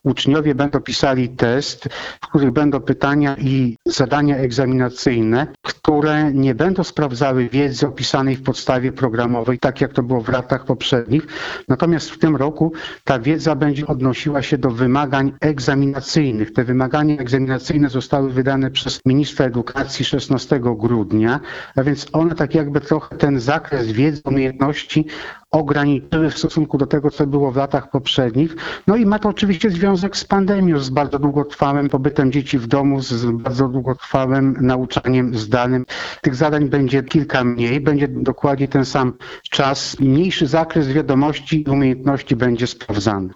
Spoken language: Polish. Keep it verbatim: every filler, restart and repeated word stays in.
Uczniowie będą pisali test, w których będą pytania i zadania egzaminacyjne, które nie będą sprawdzały wiedzy opisanej w podstawie programowej, tak jak to było w latach poprzednich. Natomiast w tym roku ta wiedza będzie odnosiła się do wymagań egzaminacyjnych. Te wymagania egzaminacyjne zostały wydane przez ministra edukacji szesnastego grudnia, a więc one tak jakby trochę ten zakres wiedzy, umiejętności ograniczyły w stosunku do tego, co było w latach poprzednich. No i ma to oczywiście związek z pandemią, z bardzo długotrwałym pobytem dzieci w domu, z bardzo długotrwałym nauczaniem zdalnym. Tych zadań będzie kilka mniej, będzie dokładnie ten sam czas, mniejszy zakres wiadomości i umiejętności będzie sprawdzany.